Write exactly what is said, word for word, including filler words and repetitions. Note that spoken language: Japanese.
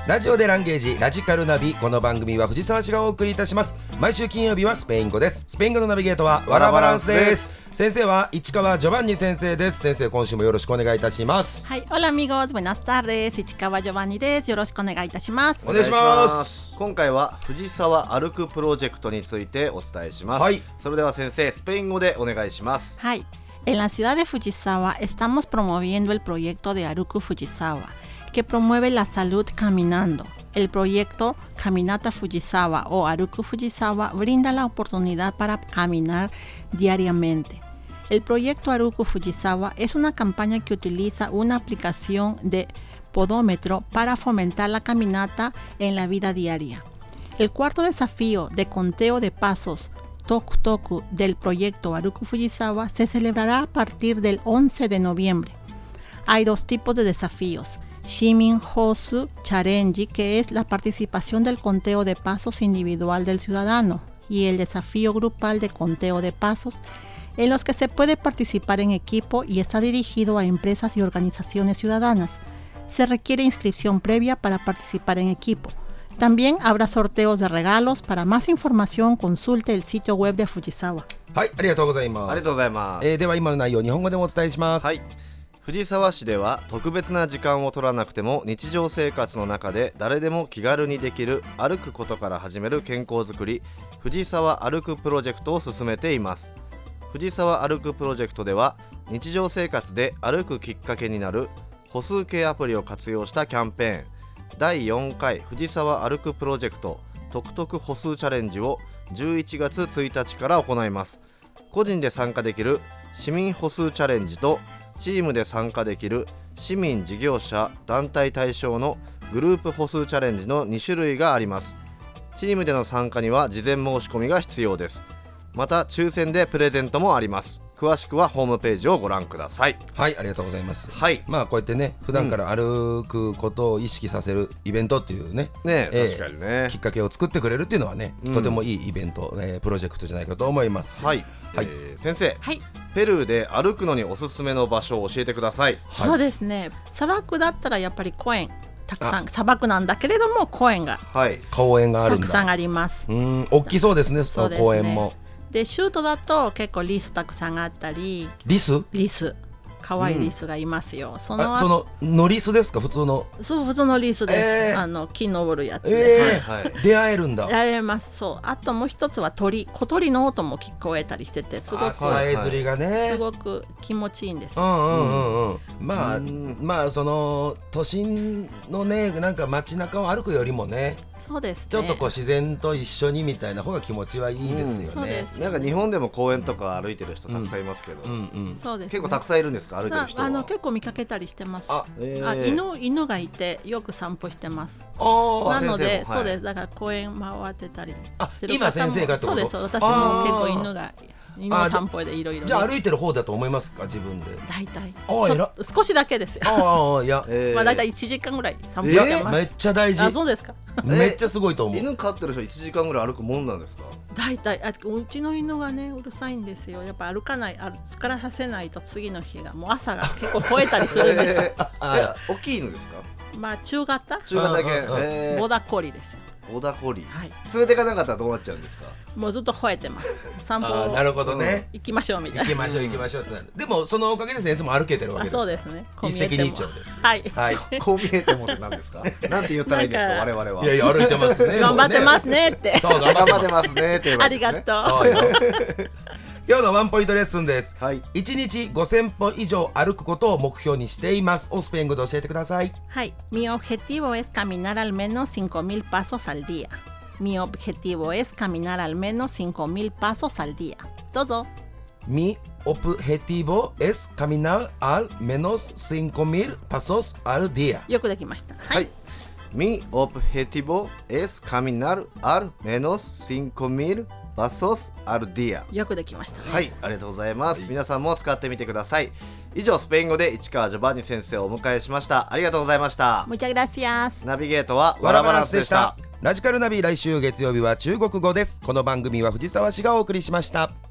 ラジオでランゲージラジカルナビ。この番組は藤沢市がお送りいたします。毎週金曜日はスペイン語です。スペイン語のナビゲートはワラバランスです。先生は市川ジョバンニ先生です。先生、今週もよろしくお願いいたします。 はい、Hola amigos, buenas tardes. 市川ジョバンニです。よろしくお願いいたします。 お願いします。 今回は藤沢歩くプロジェクトについてお伝えします。 はい、 それでは先生、スペイン語でお願いします。 はい、En la ciudad de Fujisawa estamos promoviendo el proyecto de Aruku Fujisawa, que promueve la salud caminando. El proyecto Caminata Fujisawa o Aruku Fujisawa brinda la oportunidad para caminar diariamente. El proyecto Aruku Fujisawa es una campaña que utiliza una aplicación de podómetro para fomentar la caminata en la vida diaria. El cuarto desafío de conteo de pasos Toku Toku del proyecto Aruku Fujisawa se celebrará a partir del once de noviembre. Hay dos tipos de desafíos. Shimin Hosu Challenge, que es la participación del conteo de pasos individual del ciudadano, y el desafío grupal de conteo de pasos, en los que se puede participar en equipo y está dirigido a empresas y organizaciones ciudadanas. Se requiere inscripción previa para participar en equipo. También habrá sorteos de regalos. Para más información, consulte el sitio web de Fujisawa. はい、ありがとうございます。 ありがとうございます。 えー、では今の内容、日本語でもお伝えします。 はい、藤沢市では特別な時間を取らなくても日常生活の中で誰でも気軽にできる歩くことから始める健康づくり、藤沢歩くプロジェクトを進めています。藤沢歩くプロジェクトでは日常生活で歩くきっかけになる歩数計アプリを活用したキャンペーン、だいよんかい藤沢歩くプロジェクトトクトク歩数チャレンジをじゅういちがつついたちから行います。個人で参加できる市民歩数チャレンジとチームで参加できる市民事業者団体対象のグループ歩数チャレンジのに種類があります。チームでの参加には事前申し込みが必要です。また抽選でプレゼントもあります。詳しくはホームページをご覧ください。 はい、ありがとうございます。 はい、 まあこうやってね、普段から歩くことを意識させるイベントっていうね、 ね、 えー、 確かにね、 きっかけを作ってくれるっていうのはね、うん、とてもいいイベント、えー、プロジェクトじゃないかと思います。 はい、 はい、 えー、先生、 はい、 ペルーで歩くのにおすすめの場所を教えてください。はい、 そうですね、砂漠だったらやっぱり公園たくさん、砂漠なんだけれども公園が、 はい、 公園があるんだ、 たくさんあります。 うん、大きそうですね、その公園も。 でシュートだと結構リスたくさんあったり。 リスリス可愛いリスがいますよ。うん、そのあそのノリスですか、普通の。 そう、普通のリスです。 えー、 あの木登るやつです、 えーはいはい、出会えるんだ。 出会えます。そう、あともう一つは鳥小鳥の音も聞こえたりしてて、すごくさえずりがね、 すごく気持ちいいんです。 うんうんうんうん、まあまあその都心のね、なんか街中を歩くよりもね、 そうですね、 ちょっとこう自然と一緒にみたいな方が気持ちはいいですよね。 うん、なんか日本でも公園とか歩いてる人たくさんいますけど、うんうんうん、 そうですね、 結構たくさんいるんですか、歩いてる人は。 あの結構見かけたりしてます。 あ、 えー、 あ 犬, 犬がいてよく散歩してます。 あなので、 はい、 そうです、だから公園回ってたりしてる方も。 今先生がってこと？ そうです、私も結構犬が犬の散歩でいろいろ。 じゃあ歩いてる方だと思いますか、自分で。 大体あちょっと少しだけですよ。 ああ、いや、 えー、まあ大体いちじかんぐらい散歩してます。 えー、めっちゃ大事。 あ、そうですか。 めっちゃすごいと思う。 犬飼ってる人いちじかんぐらい歩くもんなんですか。 大体あうちの犬がねうるさいんですよ。やっぱ歩かない、疲れさせないと次の日がもう朝が結構吠えたりするんですよ。 えー、大きい犬ですか。 まあ中型中型犬、えー、 ボーダーコリーですよ。 ボーダーコリー、 はい、 連れてかなかったらどうなっちゃうんですか。 もうずっと吠えてます。散歩あ、なるほどね、 行きましょうみたいな。 行きましょう行きましょうってなる。でもそのおかげで先生も歩けてるわけです。 あ、そうですね、 一石二鳥です。 はい、 はい、 こう見えてもって何ですか。なんて言ったらいいんですか、我々は。 いやいや、歩いてますね。 頑張ってますねって。 そう、頑張ってますねって。 ありがとう。 そうよ。今日のワンポイントレッスンです。 はい、 いちにちごせんぽ以上歩くことを目標にしています。をスペイン語で教えてください。 はい、Mi objetivo es caminar al menos cinco mil pasos al día. Mi objetivo es caminar al menos cinco mil pasos al día. どうぞ。 Mi objetivo es caminar al menos cinco mil pasos al día. よくできました。 はい。Mi objetivo es caminar al menos cinco mil pasos al día. よくできましたね。 はい、ありがとうございます。はい、皆さんも使ってみてください。以上、スペイン語で市川ジョバンニ先生をお迎えしました。ありがとうございました。 Muchas gracias。 ナビゲートはワラバランスでした。 ラジカルナビ、来週月曜日は中国語です。この番組は藤沢市がお送りしました。